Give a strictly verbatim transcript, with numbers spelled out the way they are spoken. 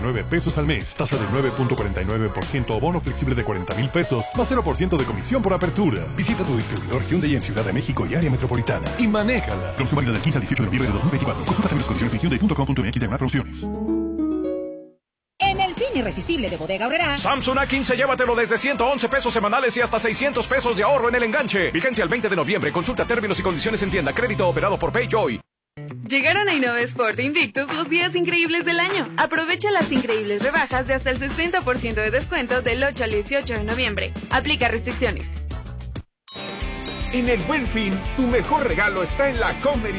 nueve pesos al mes. Tasa del nueve punto cuarenta y nueve por ciento o bono flexible de cuarenta mil pesos, más cero por ciento de comisión por apertura. Visita tu distribuidor Hyundai en Ciudad de México y área metropolitana y manéjala. Promoción válida del quince al dieciocho de noviembre de dos mil veinticuatro. Consulta términos y condiciones en hyundai punto com punto m x de promociones. En el fin irresistible de Bodega Aurrerá, Samsung A quince llévatelo desde ciento once pesos semanales y hasta seiscientos pesos de ahorro en el enganche. Vigencia el veinte de noviembre. Consulta términos y condiciones en tienda. Crédito operado por PayJoy. Llegaron a Innovesport e Invictus los días increíbles del año. Aprovecha las increíbles rebajas de hasta el sesenta por ciento de descuento del ocho al dieciocho de noviembre. Aplica restricciones. En el Buen Fin, tu mejor regalo está en la Comer